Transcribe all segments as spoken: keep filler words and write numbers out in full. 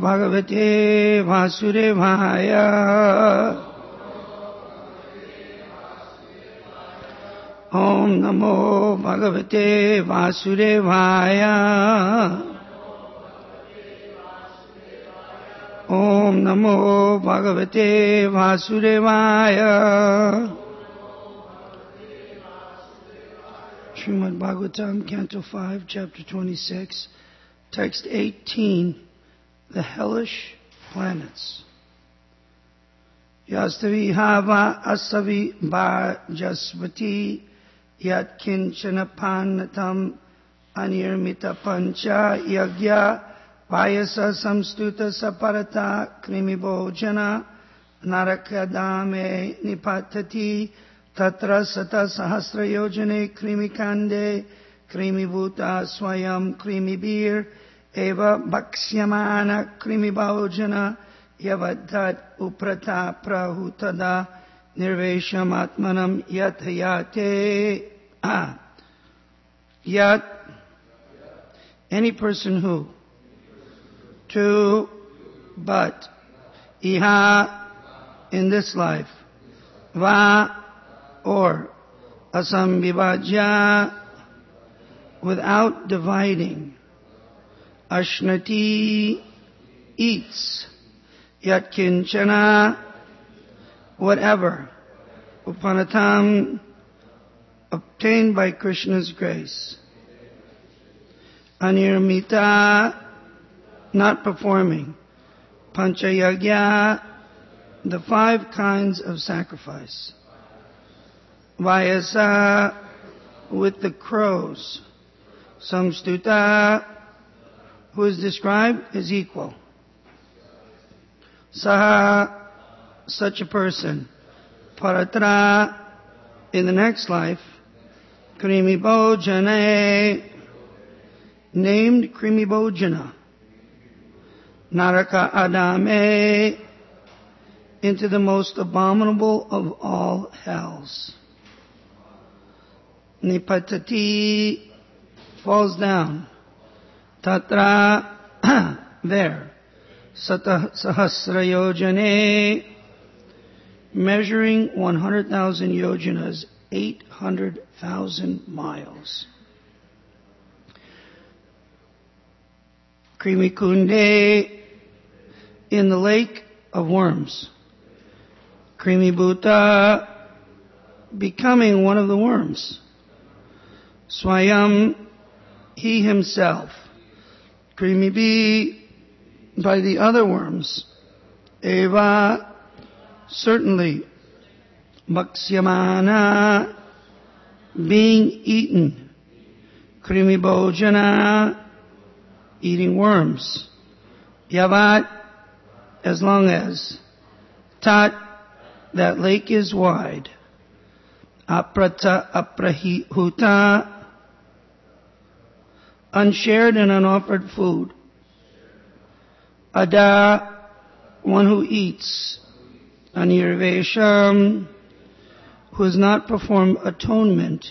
Bhagavate Vasudevaya. Om Namo Bhagavate Vasudevaya. Om Namo Bhagavate Vasudevaya. Srimad Bhagavatam, Canto five, Chapter twenty-six, Text eighteen, The Hellish Planets. Yastavi hava asavi bhajasvati yat kinchana panatam anirmita pancha yagya vayasa samstuta saparata krimibhojana narakadame nipatati tatra sata sahasra yojane krimikande krimibhuta swayam krimibir eva bhaksyamana krimibhojana yavadhat uprata prahutada nirvesham atmanam yathayate. Ah. Yat, any person who, to, but, iha, in this life, va, or, asambhivajya, without dividing, ashnati, eats, yat kinchana, whatever, upanatam, obtained by Krishna's grace, anirmita, not performing, panchayagya, the five kinds of sacrifice, vayasa, with the crows, samstuta, who is described as equal, saha, such a person, paratra, in the next life, krimibhojane, named krimibhojana, naraka adame, into the most abominable of all hells, nipatati, falls down, tatra, there, sata sahasra yojane, measuring one hundred thousand yojanas, eight hundred thousand miles. Krimikunde, in the lake of worms. Krimibhuta, becoming one of the worms. Swayam, he himself. Krimibhi, by the other worms. Eva, certainly. Bhaksyamana, being eaten. Krimibhojana, eating worms. Yavat, as long as. Tat, that lake is wide. Aprata aprahihuta, unshared and unoffered food. Ada, one who eats. Anirvesham, who has not performed atonement.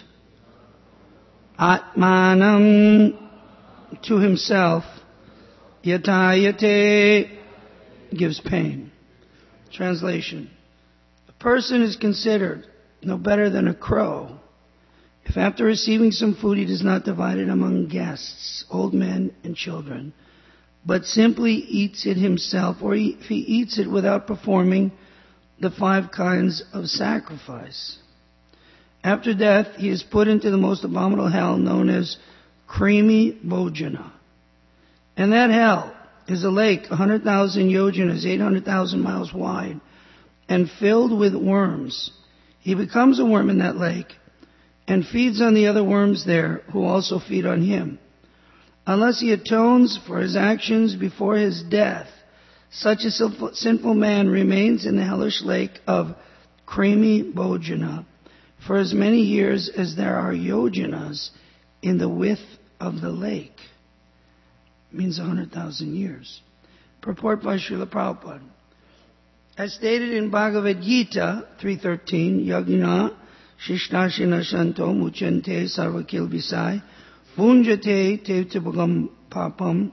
Atmanam, to himself. Yatayate, gives pain. Translation. A person is considered no better than a crow if after receiving some food he does not divide it among guests, old men and children, but simply eats it himself, or if he eats it without performing the five kinds of sacrifice. After death, he is put into the most abominable hell known as Krimibhojana. And that hell is a lake one hundred thousand yojanas, eight hundred thousand miles wide, and filled with worms. He becomes a worm in that lake and feeds on the other worms there, who also feed on him. Unless he atones for his actions before his death, such a sinful man remains in the hellish lake of Krimibhojana for as many years as there are yojanas in the width of the lake. It means one hundred thousand years. Purport by Srila Prabhupada. As stated in Bhagavad Gita three thirteen, Yajna Shishnashina Shanto Muchante Sarvakil Visai Punjate Tevtibagam Papam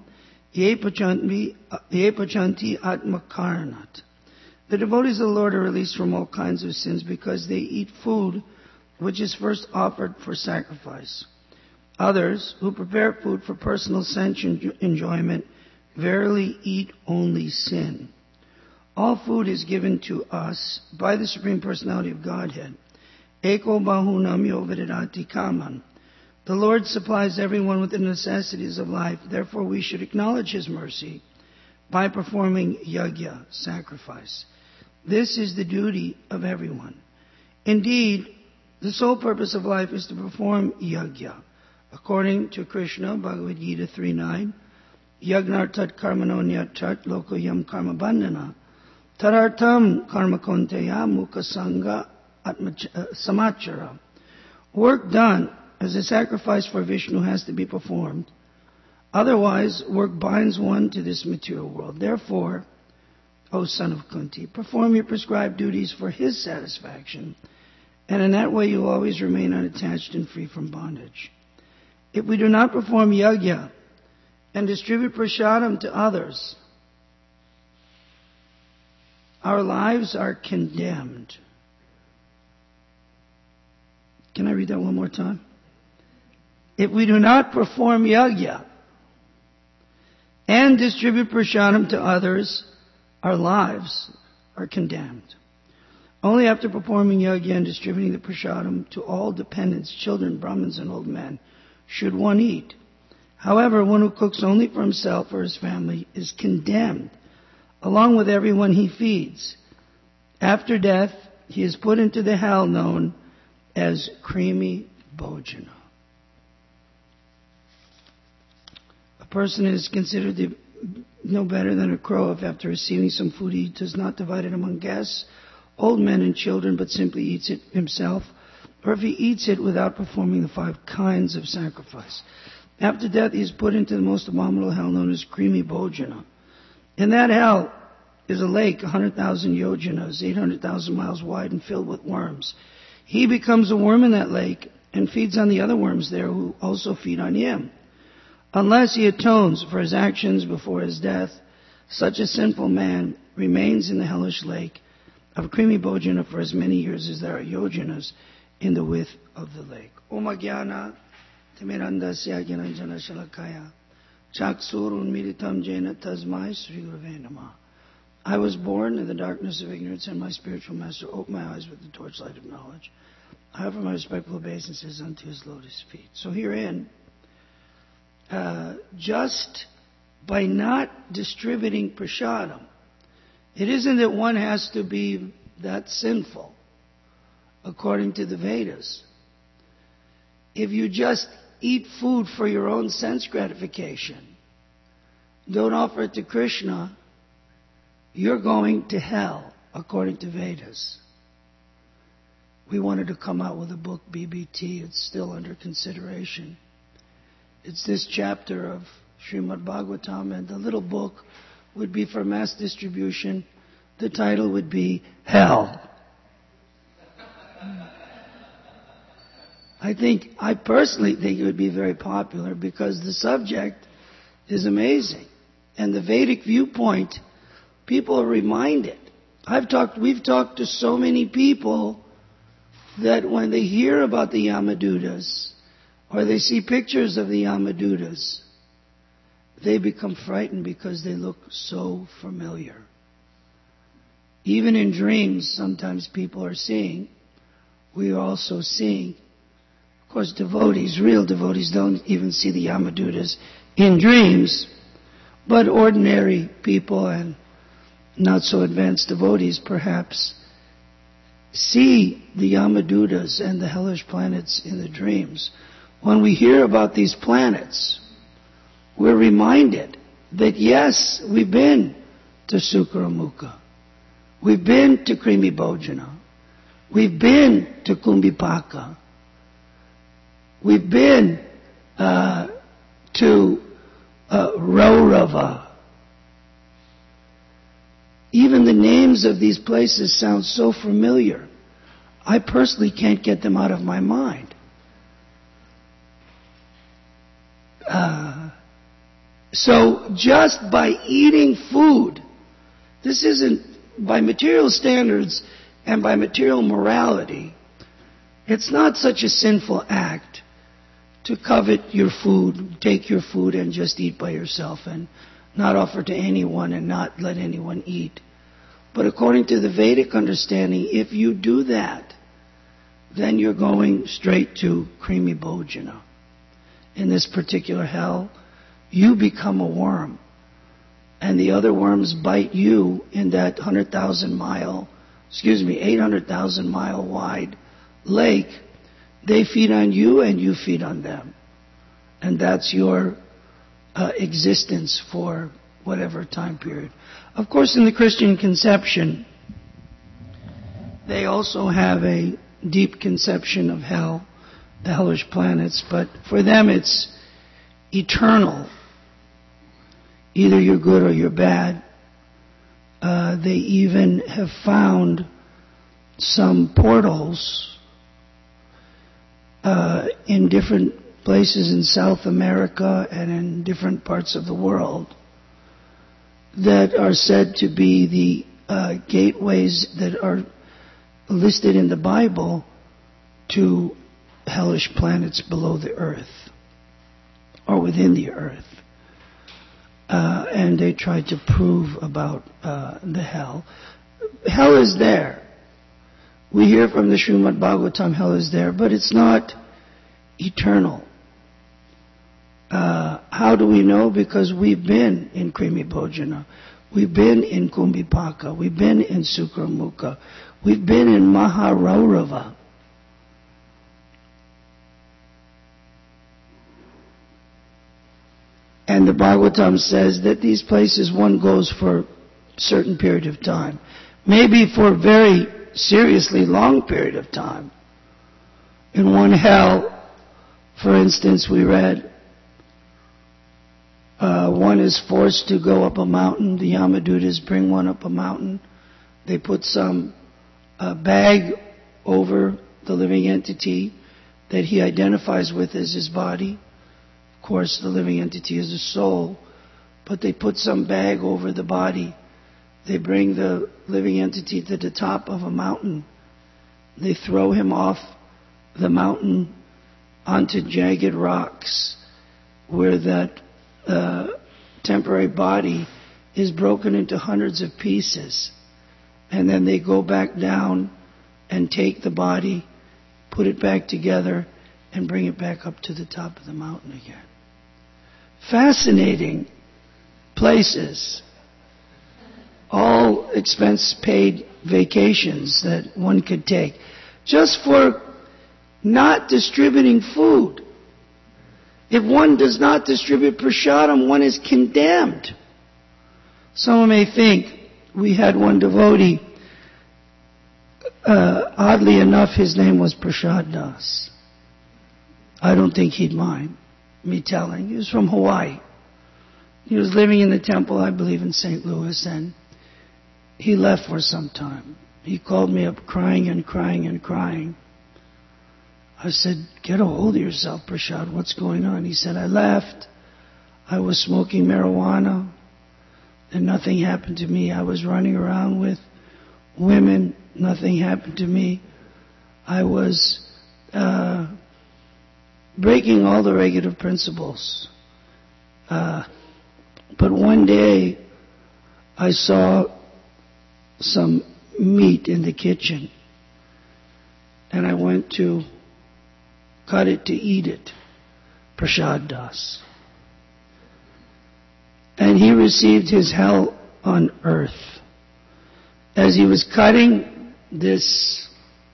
Ye pachanti atmakaranat. The devotees of the Lord are released from all kinds of sins because they eat food which is first offered for sacrifice. Others, who prepare food for personal sense enjoyment, verily eat only sin. All food is given to us by the Supreme Personality of Godhead. Eko bahunam yovedati kaman. The Lord supplies everyone with the necessities of life. Therefore, we should acknowledge His mercy by performing yajna, sacrifice. This is the duty of everyone. Indeed, the sole purpose of life is to perform yajna. According to Krishna, Bhagavad Gita three nine, Yagnartat karmanonyat lokoyam karma bandhana, tarartam karma konteya mukha sangha samachara. Work done as a sacrifice for Vishnu has to be performed. Otherwise, work binds one to this material world. Therefore, O son of Kunti, perform your prescribed duties for his satisfaction, and in that way you'll always remain unattached and free from bondage. If we do not perform yajna and distribute prasadam to others, our lives are condemned. Can I read that one more time? If we do not perform yajna and distribute prasadam to others, our lives are condemned. Only after performing yajna and distributing the prasadam to all dependents, children, Brahmins, and old men, should one eat. However, one who cooks only for himself or his family is condemned, along with everyone he feeds. After death, he is put into the hell known as Krimi Bhojana. A person is considered to no better than a crow if after receiving some food he does not divide it among guests, old men and children, but simply eats it himself, or if he eats it without performing the five kinds of sacrifice. After death he is put into the most abominable hell known as Krimi Bhojana. In that hell is a lake one hundred thousand yojanas, eight hundred thousand miles wide and filled with worms. He becomes a worm in that lake and feeds on the other worms there who also feed on him. Unless he atones for his actions before his death, such a sinful man remains in the hellish lake of Krimi Bhojana for as many years as there are yojanas in the width of the lake. Om Ajnana Timirandasya Jnanjana Shalakaya Chaksur Unmilitam Jena Tasmai Sri Gurave Namah. I was born in the darkness of ignorance, and my spiritual master opened my eyes with the torchlight of knowledge. I offer my respectful obeisances unto his lotus feet. So herein, uh, just by not distributing prasadam, it isn't that one has to be that sinful, according to the Vedas. If you just eat food for your own sense gratification, don't offer it to Krishna, you're going to hell, according to Vedas. We wanted to come out with a book, B B T. It's still under consideration. It's this chapter of Srimad Bhagavatam, and the little book would be for mass distribution. The title would be Hell. I think, I personally think it would be very popular because the subject is amazing. And the Vedic viewpoint, people are reminded. I've talked, we've talked to so many people that when they hear about the Yamadutas, or they see pictures of the Yamadutas, they become frightened because they look so familiar. Even in dreams, sometimes people are seeing, we are also seeing. Of course, devotees, real devotees, don't even see the Yamadutas in dreams, but ordinary people and not so advanced devotees perhaps see the Yamadutas and the hellish planets in the dreams. When we hear about these planets, we're reminded that yes, we've been to Sukramukha. We've been to Krimi Bhojana. We've been to Kumbhipaka. We've been uh, to uh, Raurava. Even the names of these places sound so familiar. I personally can't get them out of my mind. Uh, So just by eating food, this isn't by material standards and by material morality, it's not such a sinful act to covet your food, take your food and just eat by yourself and not offer to anyone and not let anyone eat. But according to the Vedic understanding, if you do that, then you're going straight to Krimi Bhojana. In this particular hell, you become a worm. And the other worms bite you in that one hundred thousand mile, excuse me, eight hundred thousand mile wide lake. They feed on you and you feed on them. And that's your uh, existence for whatever time period. Of course, in the Christian conception, they also have a deep conception of hell, the hellish planets, but for them it's eternal. Either you're good or you're bad. Uh, they even have found some portals uh, in different places in South America and in different parts of the world that are said to be the uh, gateways that are listed in the Bible to hellish planets below the earth or within the earth. Uh, and they tried to prove about uh, the hell. Hell is there. We hear from the Srimad Bhagavatam, hell is there, but it's not eternal. Uh, how do we know? Because we've been in Krimi Bhojana. We've been in Kumbhipaka. We've been in Sukramukha. We've been in Maharaurava. And the Bhagavatam says that these places one goes for a certain period of time. Maybe for a very seriously long period of time. In one hell, for instance, we read, uh, one is forced to go up a mountain. The Yamadutas bring one up a mountain. They put some uh, bag over the living entity that he identifies with as his body. Of course, the living entity is a soul, but they put some bag over the body. They bring the living entity to the top of a mountain. They throw him off the mountain onto jagged rocks where that uh, temporary body is broken into hundreds of pieces. And then they go back down and take the body, put it back together, and bring it back up to the top of the mountain again. Fascinating places. All expense-paid vacations that one could take just for not distributing food. If one does not distribute prasadam, one is condemned. Someone may think, we had one devotee, uh, oddly enough, his name was Prasad Das. I don't think he'd mind me telling. He was from Hawaii. He was living in the temple, I believe, in Saint Louis, and he left for some time. He called me up crying and crying and crying. I said, get a hold of yourself, Prasad. What's going on? He said, I left. I was smoking marijuana, and nothing happened to me. I was running around with women. Nothing happened to me. I was uh, breaking all the regulative principles. Uh, but one day, I saw some meat in the kitchen, and I went to cut it to eat it. Prasad Das. And he received his hell on earth. As he was cutting this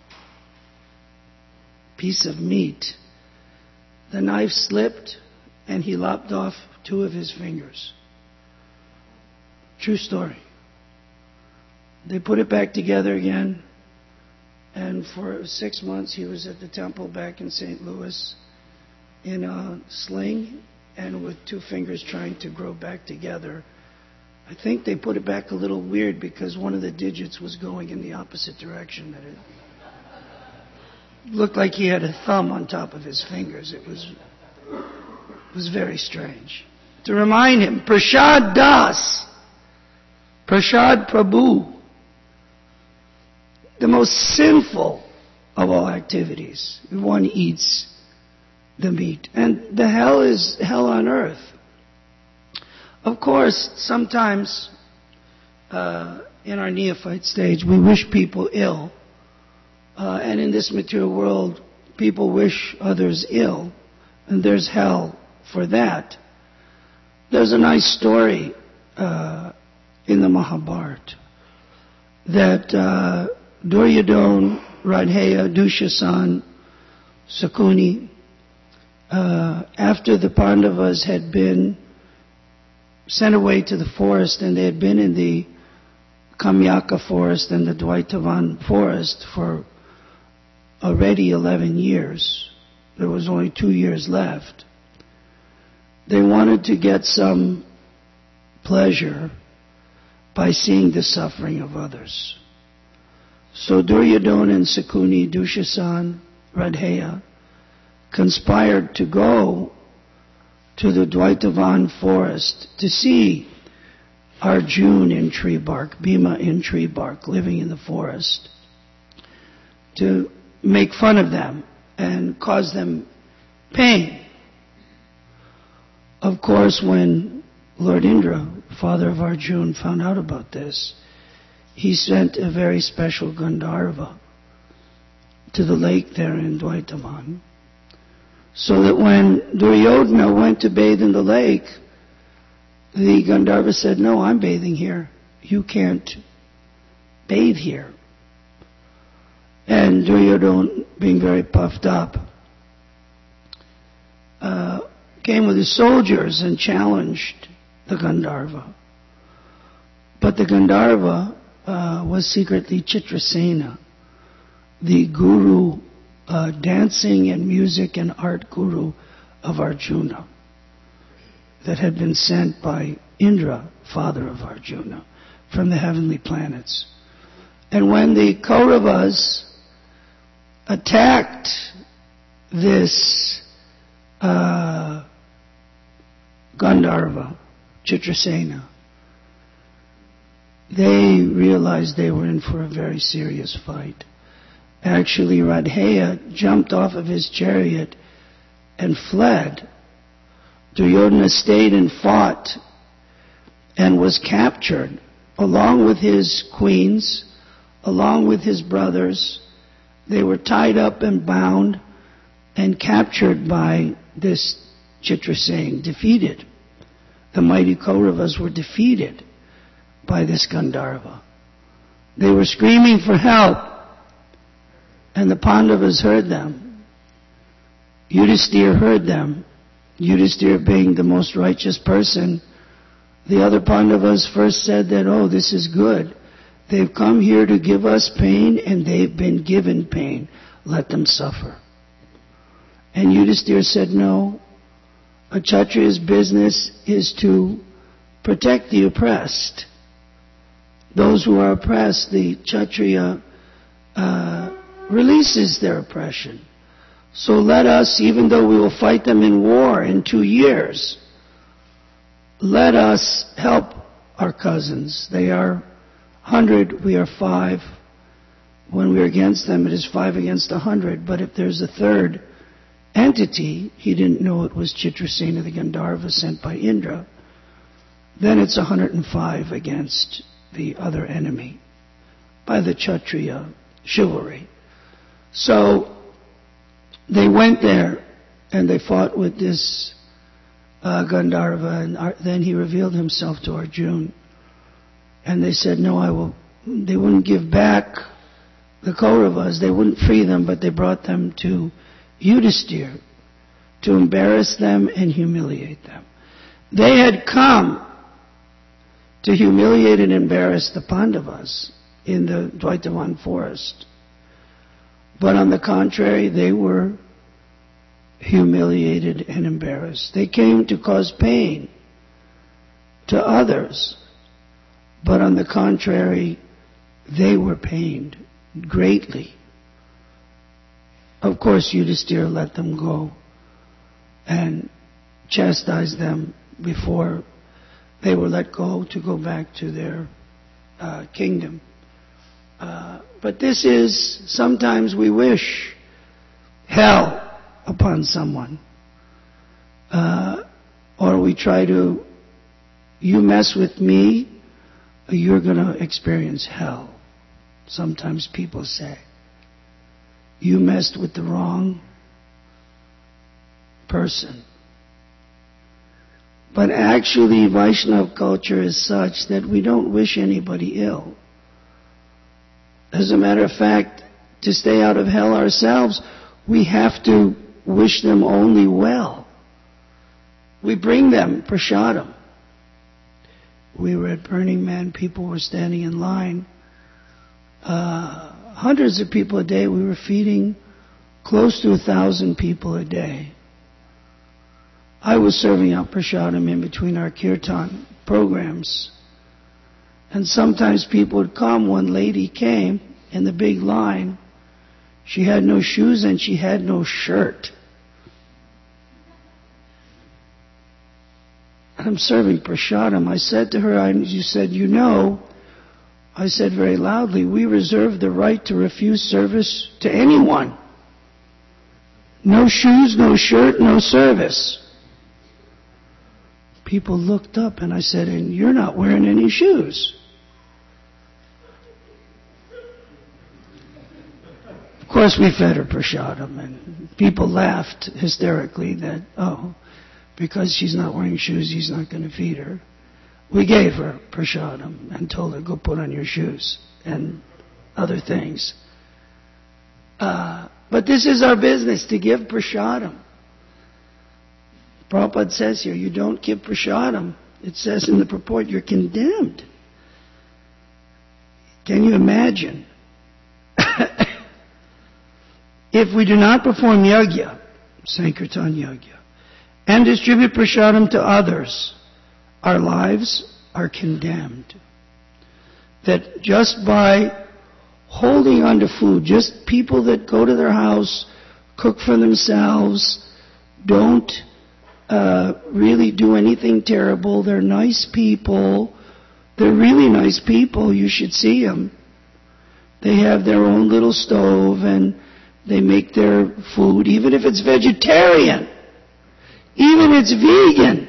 piece of meat, the knife slipped and he lopped off two of his fingers. True story. They put it back together again, and for six months he was at the temple back in Saint Louis in a sling and with two fingers trying to grow back together. I think they put it back a little weird because one of the digits was going in the opposite direction. That it looked like he had a thumb on top of his fingers. It was, it was very strange. to remind him, Prashad Das, Prashad Prabhu, the most sinful of all activities. One eats the meat. And the hell is hell on earth. Of course, sometimes uh, in our neophyte stage, we wish people ill. Uh, and in this material world, people wish others ill. And there's hell for that. There's a nice story uh, in the Mahabharata that uh, Duryodhana, Radheya, Dushasan, Sakuni, uh, after the Pandavas had been sent away to the forest, and they had been in the Kamyaka forest and the Dvaitavan forest for already eleven years. There was only two years left. They wanted to get some pleasure by seeing the suffering of others. So Duryodhana and Sakuni, Dushasan, Radheya conspired to go to the Dvaitavan forest to see Arjuna in tree bark, Bhima in tree bark, living in the forest, to make fun of them and cause them pain. Of course, when Lord Indra, father of Arjuna, found out about this, he sent a very special Gandharva to the lake there in Dvaitavan, so that when Duryodhana went to bathe in the lake, the Gandharva said, "No, I'm bathing here. You can't bathe here." And Duryodhana, being very puffed up, uh, came with his soldiers and challenged the Gandharva. But the Gandharva uh, was secretly Chitrasena, the guru, uh, dancing and music and art guru of Arjuna, that had been sent by Indra, father of Arjuna, from the heavenly planets. And when the Kauravas attacked this uh, Gandharva, Chitrasena, they realized they were in for a very serious fight. Actually, Radheya jumped off of his chariot and fled. Duryodhana stayed and fought and was captured along with his queens, along with his brothers. They were tied up and bound and captured by this Chitrasena, defeated. The mighty Kauravas were defeated by this Gandharva. They were screaming for help, and the Pandavas heard them. Yudhisthira heard them. Yudhisthira, being the most righteous person, the other Pandavas first said that, "Oh, this is good. They've come here to give us pain, and they've been given pain. Let them suffer." And Yudhisthira said, "No. A Kshatriya's business is to protect the oppressed. Those who are oppressed, the Kshatriya uh, releases their oppression. So let us, even though we will fight them in war in two years, let us help our cousins. They are hundred, we are five. When we are against them, it is five against a hundred. But if there's a third entity, he didn't know it was Chitrasena, the Gandharva sent by Indra, then it's one hundred five against the other enemy by the Kshatriya chivalry." So they went there and they fought with this uh, Gandharva, and Ar- then he revealed himself to Arjuna. And they said, "No, I will." They wouldn't give back the Kauravas. They wouldn't free them, but they brought them to Yudhisthira to embarrass them and humiliate them. They had come to humiliate and embarrass the Pandavas in the Dvaitavan forest. But on the contrary, they were humiliated and embarrassed. They came to cause pain to others. But on the contrary, they were pained greatly. Of course, Yudhisthira let them go and chastised them before they were let go to go back to their uh, kingdom. Uh, but this is, sometimes we wish hell upon someone. Uh, or we try to, you mess with me, you're going to experience hell. Sometimes people say, you messed with the wrong person. But actually, Vaishnava culture is such that we don't wish anybody ill. As a matter of fact, to stay out of hell ourselves, we have to wish them only well. We bring them prasadam. We were at Burning Man, people were standing in line. Uh, hundreds of people a day. We were feeding close to a thousand people a day. I was serving out prasadam in between our kirtan programs. And sometimes people would come. One lady came in the big line. She had no shoes and she had no shirt. And I'm serving prasadam. I said to her, I, you said, you know, I said very loudly, we reserve the right to refuse service to anyone. No shoes, no shirt, no service. People looked up and I said, and you're not wearing any shoes. Of course we fed her prasadam and people laughed hysterically that, oh, because she's not wearing shoes, he's not going to feed her. We gave her prasadam and told her, go put on your shoes and other things. Uh, but this is our business, to give prasadam. Prabhupada says here, you don't give prasadam. It says in the purport, you're condemned. Can you imagine? If we do not perform yajna, Sankirtan yajna, and distribute prasadam to others, our lives are condemned. That just by holding on to food, just people that go to their house, cook for themselves, don't uh, really do anything terrible. They're nice people. They're really nice people. You should see them. They have their own little stove and they make their food, even if it's vegetarian, even if it's vegan.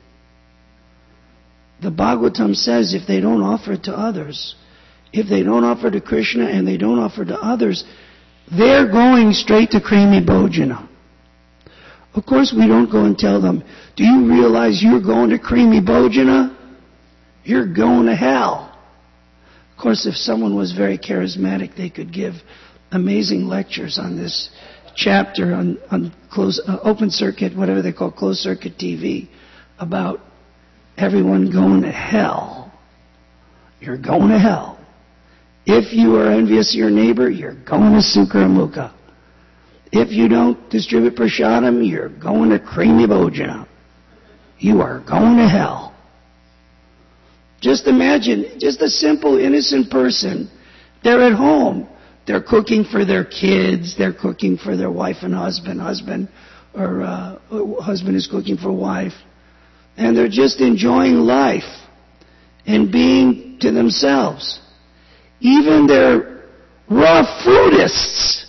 The Bhagavatam says if they don't offer it to others, if they don't offer to Krishna and they don't offer to others, they're going straight to Krimi Bhojana. Of course, we don't go and tell them, do you realize you're going to Krimi Bhojana? You're going to hell. Of course, if someone was very charismatic, they could give amazing lectures on this chapter on, on close, uh, open circuit, whatever they call closed circuit T V, about everyone going to hell. You're going to hell. If you are envious of your neighbor, you're going to Sukramukha. If you don't distribute prasadam, you're going to Krimi Bhojana. You are going to hell. Just imagine, just a simple, innocent person. They're at home. They're cooking for their kids. They're cooking for their wife and husband. Husband or uh, husband is cooking for wife. And they're just enjoying life and being to themselves. Even their raw foodists,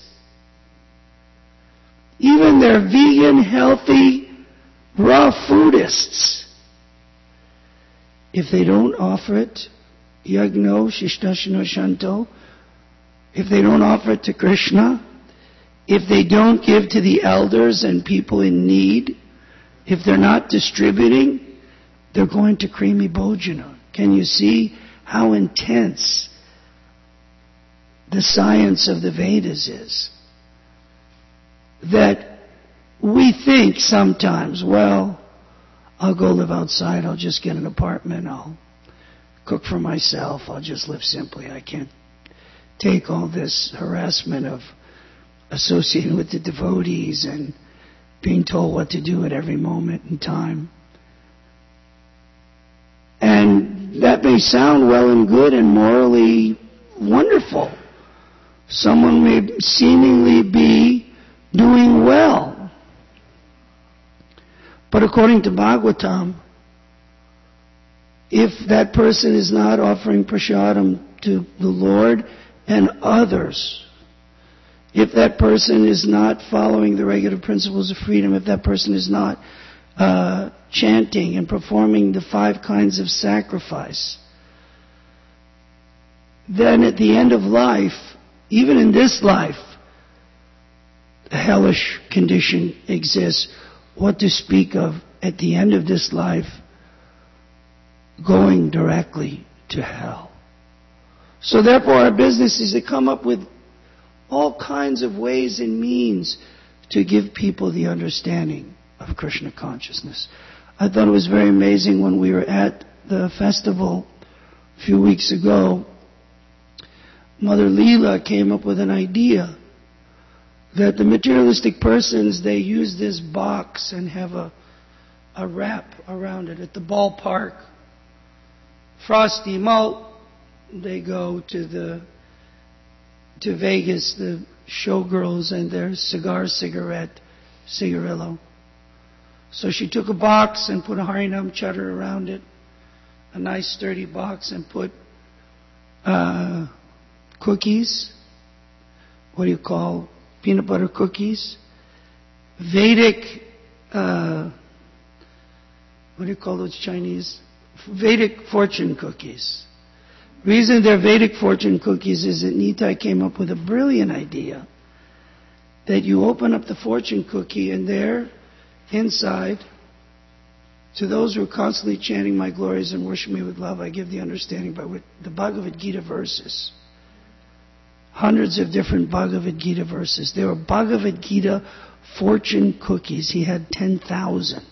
even their vegan, healthy, raw foodists, if they don't offer it, yagno, shishtashino shanto, if they don't offer it to Krishna, if they don't give to the elders and people in need, if they're not distributing, they're going to Krimi Bhojana. Can you see how intense the science of the Vedas is? That we think sometimes, well, I'll go live outside, I'll just get an apartment, I'll cook for myself, I'll just live simply. I can't take all this harassment of associating with the devotees and being told what to do at every moment in time. And that may sound well and good and morally wonderful. Someone may seemingly be doing well. But according to Bhagavatam, if that person is not offering prasadam to the Lord and others, if that person is not following the regular principles of freedom, if that person is not uh, chanting and performing the five kinds of sacrifice, then at the end of life, even in this life, a hellish condition exists. What to speak of at the end of this life, going directly to hell. So therefore our business is to come up with all kinds of ways and means to give people the understanding of Krishna consciousness. I thought it was very amazing when we were at the festival a few weeks ago. Mother Leela came up with an idea that the materialistic persons, they use this box and have a, a wrap around it at the ballpark. Frosty malt, they go to the to Vegas, the showgirls and their cigar, cigarette, cigarillo. So she took a box and put a Harinam Chatter around it, a nice sturdy box, and put uh, cookies, what do you call, peanut butter cookies, Vedic, uh, what do you call those Chinese? Vedic fortune cookies. Reason they're Vedic fortune cookies is that Nitai came up with a brilliant idea that you open up the fortune cookie and there, inside, to those who are constantly chanting my glories and worship me with love, I give the understanding by the Bhagavad Gita verses. Hundreds of different Bhagavad Gita verses. There were Bhagavad Gita fortune cookies. He had ten thousand.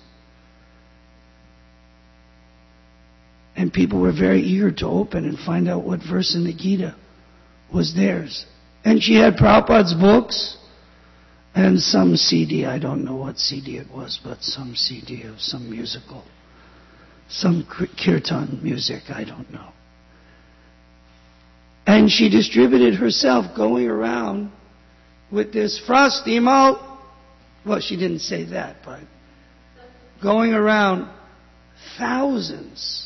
And people were very eager to open and find out what verse in the Gita was theirs. And she had Prabhupada's books and some C D. I don't know what C D it was, but some C D of some musical. Some kirtan music, I don't know. And she distributed herself going around with this frosty malt. Well, she didn't say that, but going around thousands,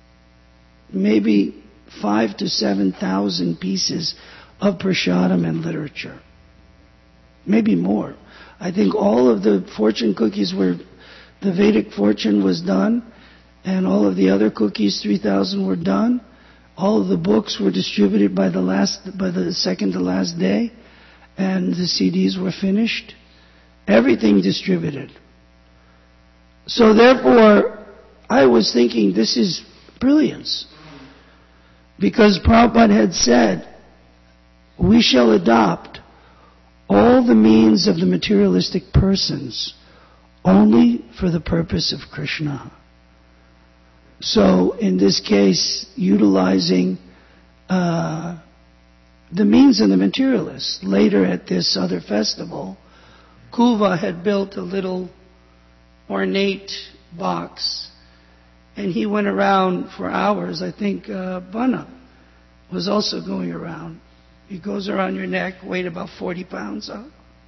maybe five to seven thousand pieces of prasadam and literature. Maybe more. I think all of the fortune cookies were, the Vedic fortune was done, and all of the other cookies, three thousand, were done. All of the books were distributed by the last, by the second to last day, and the C Ds were finished. Everything distributed. So therefore, I was thinking this is brilliance. Because Prabhupada had said, we shall adopt all the means of the materialistic persons only for the purpose of Krishna. So, in this case, utilizing uh, the means of the materialists. Later at this other festival, Kuva had built a little ornate box, and he went around for hours. I think uh, Bana was also going around. He goes around your neck, weighed about forty pounds. Huh?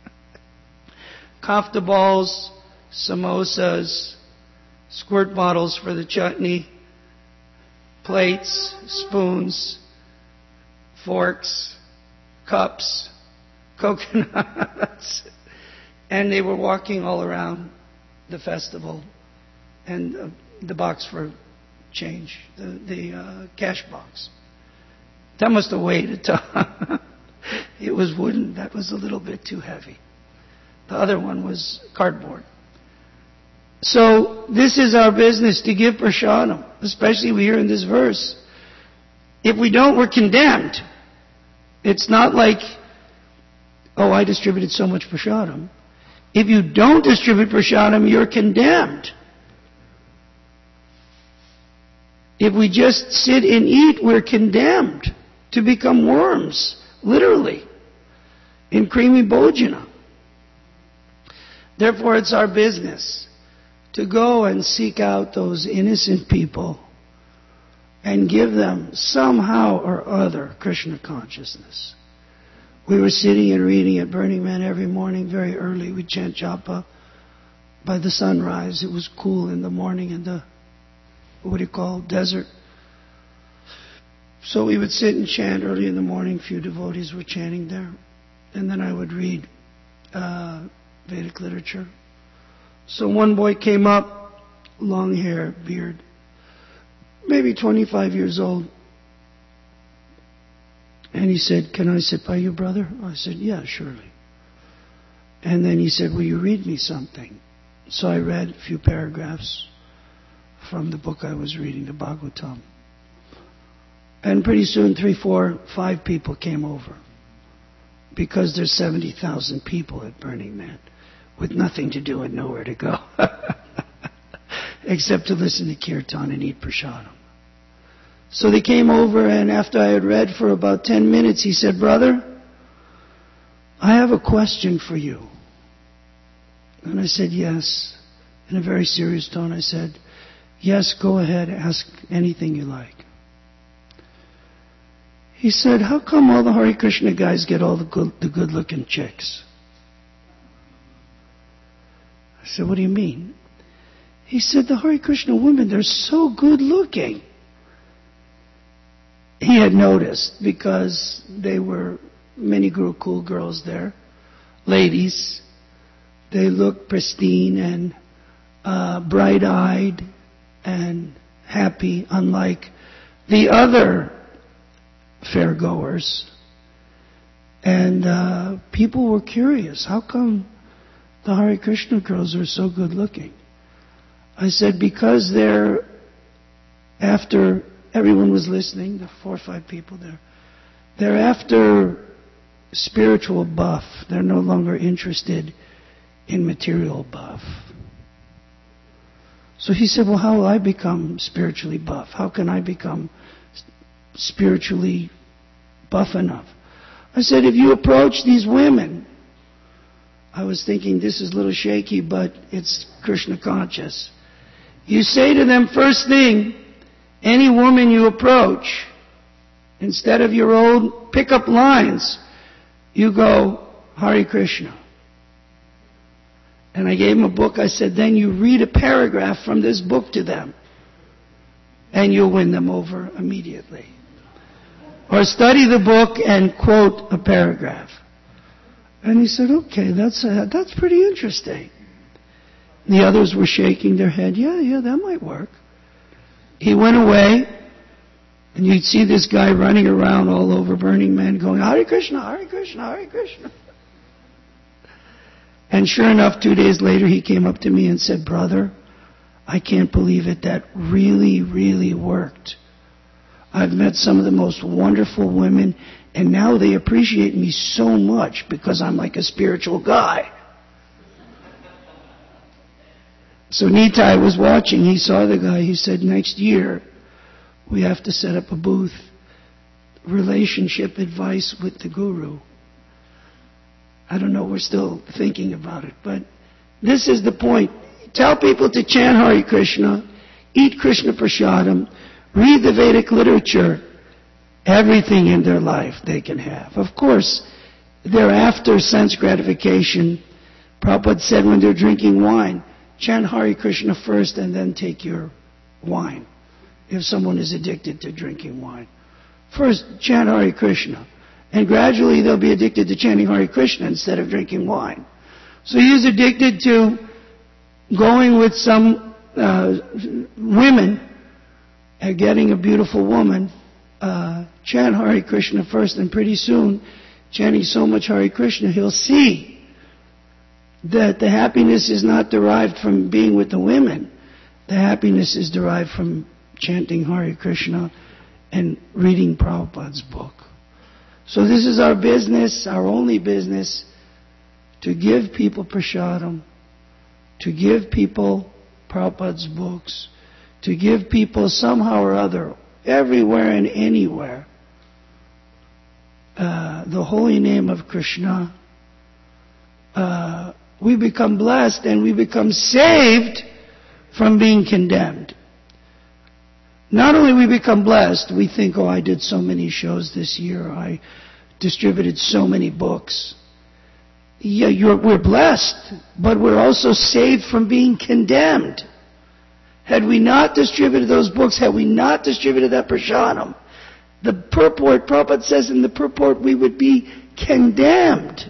Kafta balls, samosas, squirt bottles for the chutney, plates, spoons, forks, cups, coconuts. And they were walking all around the festival and uh, the box for change, the, the uh, cash box. That must have weighed a ton. It was wooden. That was a little bit too heavy. The other one was cardboard. So this is our business, to give prasadam, especially we hear in this verse. If we don't, we're condemned. It's not like, oh, I distributed so much prasadam. If you don't distribute prasadam, you're condemned. If we just sit and eat, we're condemned to become worms, literally, in creamy bhojana. Therefore, it's our business to go and seek out those innocent people and give them somehow or other Krishna consciousness. We were sitting and reading at Burning Man every morning very early. We chant japa by the sunrise. It was cool in the morning, and the what do you call, desert. So we would sit and chant early in the morning. A few devotees were chanting there. And then I would read uh, Vedic literature. So one boy came up, long hair, beard, maybe twenty-five years old. And he said, "Can I sit by you, brother?" I said, "Yeah, surely." And then he said, "Will you read me something?" So I read a few paragraphs from the book I was reading, the Bhagavatam. And pretty soon, three, four, five people came over. Because there's seventy thousand people at Burning Man with nothing to do and nowhere to go. Except to listen to kirtan and eat prasadam. So they came over, and after I had read for about ten minutes, he said, "Brother, I have a question for you." And I said, "Yes." In a very serious tone, I said, "Yes, go ahead, ask anything you like." He said, "How come all the Hare Krishna guys get all the good, the good-looking chicks?" I said, "What do you mean?" He said, "The Hare Krishna women, they're so good-looking." He had noticed because they were many Gurukul girls there, ladies. They looked pristine and uh, bright-eyed and happy, unlike the other fairgoers. And uh, people were curious. How come the Hare Krishna girls are so good-looking? I said, because they're, after everyone was listening, the four or five people there, they're after spiritual buff. They're no longer interested in material buff. So he said, "Well, how will I become spiritually buff? How can I become spiritually buff enough?" I said, "If you approach these women," I was thinking this is a little shaky, but it's Krishna conscious. You say to them, first thing, any woman you approach, instead of your old pickup lines, you go, "Hare Krishna." And I gave him a book. I said, then you read a paragraph from this book to them, and you'll win them over immediately. Or study the book and quote a paragraph. And he said, "Okay, that's uh, that's pretty interesting." The others were shaking their head. Yeah, yeah, that might work. He went away, and you'd see this guy running around all over Burning Man going, "Hare Krishna, Hare Krishna, Hare Krishna." And sure enough, two days later, he came up to me and said, "Brother, I can't believe it. That really, really worked. I've met some of the most wonderful women, and now they appreciate me so much because I'm like a spiritual guy." So Nitai was watching. He saw the guy. He said, "Next year, we have to set up a booth. Relationship advice with the Guru." I don't know. We're still thinking about it. But this is the point. Tell people to chant Hare Krishna, eat Krishna Prasadam, read the Vedic literature. Everything in their life they can have. Of course, they're after sense gratification. Prabhupada said when they're drinking wine, chant Hare Krishna first and then take your wine. If someone is addicted to drinking wine. First, chant Hare Krishna. And gradually they'll be addicted to chanting Hare Krishna instead of drinking wine. So he's addicted to going with some uh, women and getting a beautiful woman. Uh, chant Hare Krishna first, and pretty soon, chanting so much Hare Krishna, he'll see that the happiness is not derived from being with the women. The happiness is derived from chanting Hare Krishna and reading Prabhupada's book. So this is our business, our only business, to give people prasadam, to give people Prabhupada's books, to give people somehow or other, everywhere and anywhere, uh, the holy name of Krishna. Uh, we become blessed and we become saved from being condemned. Not only we become blessed, we think, oh, I did so many shows this year, I distributed so many books. Yeah, you're, we're blessed, but we're also saved from being condemned. Had we not distributed those books, had we not distributed that prasadam, the purport, Prabhupada says in the purport, we would be condemned.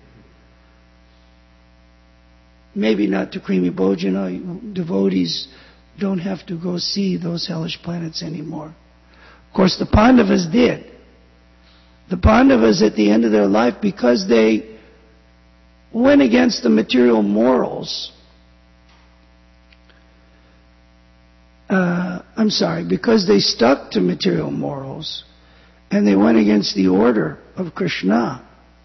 Maybe not to Krimi Bhojana. Devotees don't have to go see those hellish planets anymore. Of course, the Pandavas did. The Pandavas at the end of their life, because they went against the material morals, uh, I'm sorry, because they stuck to material morals and they went against the order of Krishna.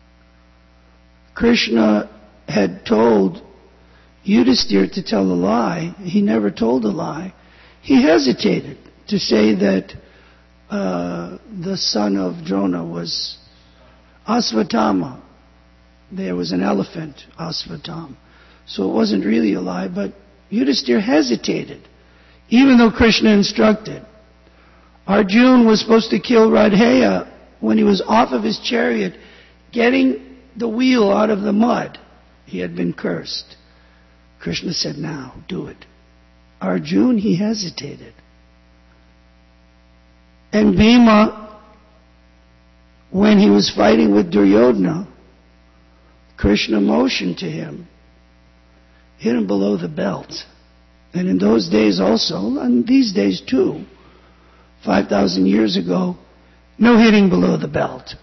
Krishna had told Yudhisthira to tell a lie. He never told a lie. He hesitated to say that uh, the son of Drona was Asvatthama. There was an elephant, Asvatthama. So it wasn't really a lie, but Yudhisthira hesitated, even though Krishna instructed. Arjuna was supposed to kill Radheya when he was off of his chariot, getting the wheel out of the mud. He had been cursed. Krishna said, now, do it. Arjuna, he hesitated. And Bhima, when he was fighting with Duryodhana, Krishna motioned to him, hit him below the belt. And in those days also, and these days too, five thousand years ago, no hitting below the belt.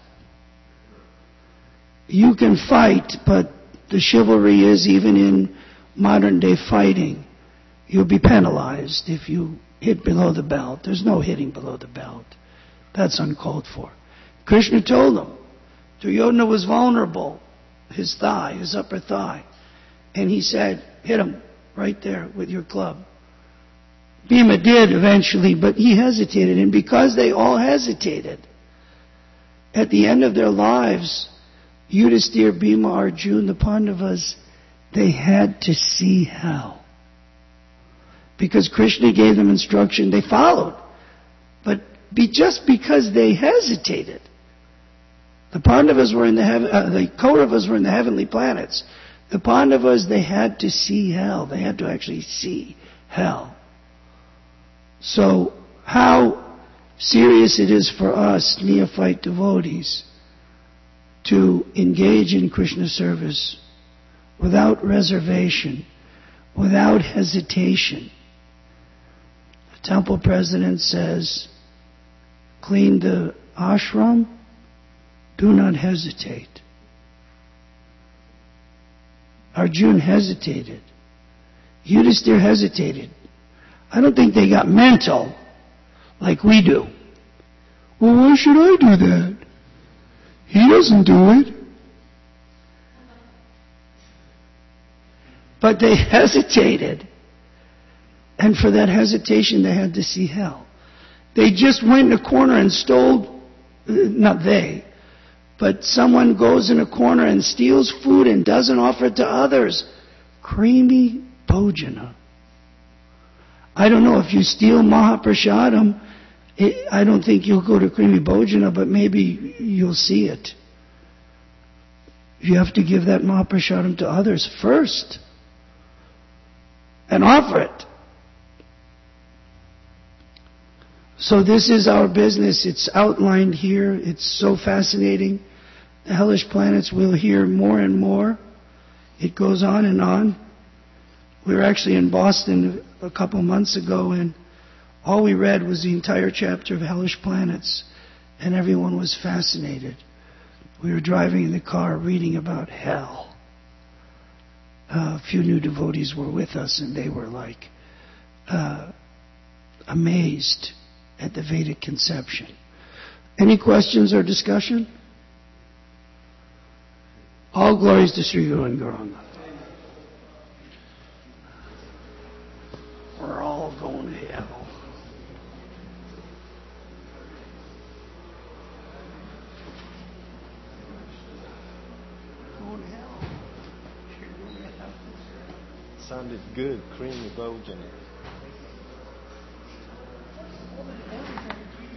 You can fight, but the chivalry is even in modern day fighting. You'll be penalized if you hit below the belt. There's no hitting below the belt. That's uncalled for. Krishna told him, Duryodhana was vulnerable, his thigh, his upper thigh. And he said, hit him right there with your club. Bhima did eventually, but he hesitated. And because they all hesitated, at the end of their lives, Yudhisthira, Bhima, Arjuna, the Pandavas, they had to see hell. Because Krishna gave them instruction, they followed. But be just because they hesitated. The Pandavas were in the heaven, uh, the Kauravas were in the heavenly planets. The Pandavas, they had to see hell. They had to actually see hell. So, how serious it is for us, neophyte devotees, to engage in Krishna service without reservation, without hesitation. The temple president says, clean the ashram, do not hesitate. Arjuna hesitated. Yudhisthira hesitated. I don't think they got mental like we do. Well, why should I do that? He doesn't do it. But they hesitated. And for that hesitation, they had to see hell. They just went in a corner and stole, not they, but someone goes in a corner and steals food and doesn't offer it to others. Krimi Bhojana. I don't know, if you steal Mahaprasadam, it, I don't think you'll go to Krimi Bhojana, but maybe you'll see it. You have to give that Mahaprasadam to others first. And offer it. So this is our business. It's outlined here. It's so fascinating. The hellish planets, we'll hear more and more. It goes on and on. We were actually in Boston a couple months ago, and all we read was the entire chapter of Hellish Planets, and everyone was fascinated. We were driving in the car reading about hell. Uh, a few new devotees were with us, and they were like uh, amazed at the Vedic conception. Any questions or discussion? All glories to Sri Guru and Gauranga. We're all going to hell. Going to hell. Sounded good, Krimi Bhojana.